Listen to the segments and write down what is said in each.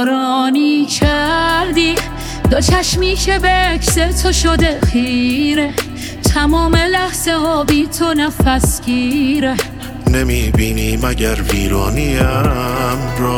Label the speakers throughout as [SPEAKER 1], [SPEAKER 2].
[SPEAKER 1] بارانی کردی، دو چشمی که به عکس تو شده خیره، تمام لحظه ها بی تو نفس گیره.
[SPEAKER 2] نمیبینی مگر ویرانیم را؟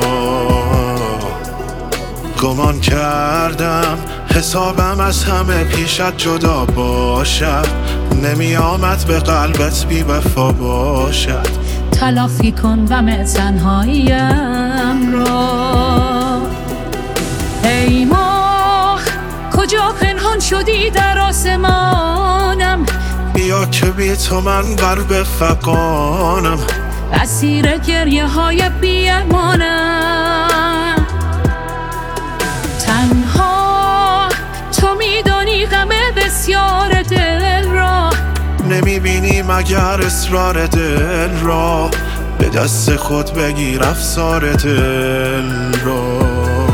[SPEAKER 2] گمان کردم حسابم از همه پیشت جدا باشد، نمی آمد به قلبت بی وفا باشد.
[SPEAKER 1] تلافی کن غم تنهاییم را. ای ماه کجا پنهان شدی در آسمانم،
[SPEAKER 2] بیا که بی تو من غرق فغانم،
[SPEAKER 1] اسیر گریه های بی امانم. تنها تو میدانی غم بسیار دل را،
[SPEAKER 2] نمیبینی مگر اصرار دل را؟ به دست خود بگیر افسار دل را.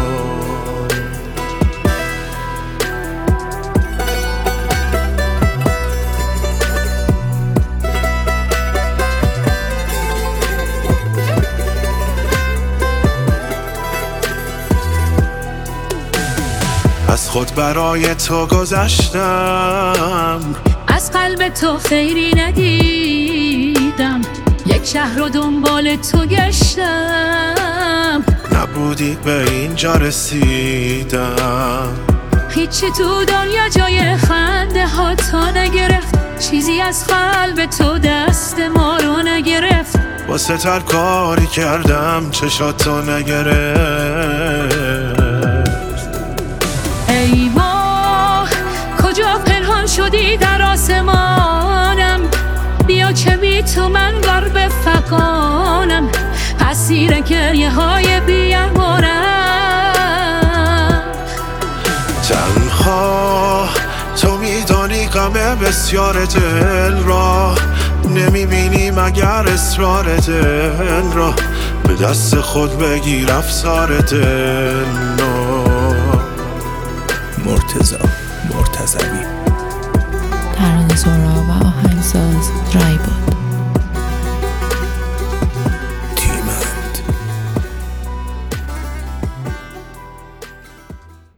[SPEAKER 2] از خود برای تو گذشتم،
[SPEAKER 1] از قلب تو خیری ندیدم، یک شهر رو دنبال تو گشتم،
[SPEAKER 2] نبودی به اینجا رسیدم.
[SPEAKER 1] هیچی تو دنیا جای خنده ها تا نگرفت، چیزی از قلب تو دست ما رو نگرفت.
[SPEAKER 2] واسه تر کاری کردم چشاتو نگرفت.
[SPEAKER 1] ای ماه کجا پنهان شدی در آسمانم، بیا که بی تو من غرق فغانم، اسیر گریه های بی امانم.
[SPEAKER 2] تنها تو میدانی غم بسیار دل را، نمیبینی مگر اصرار دل را؟ به دست خود بگیر افسار دل را.
[SPEAKER 3] مرتضوی
[SPEAKER 4] ترانه سرا و آهنگساز رایباد.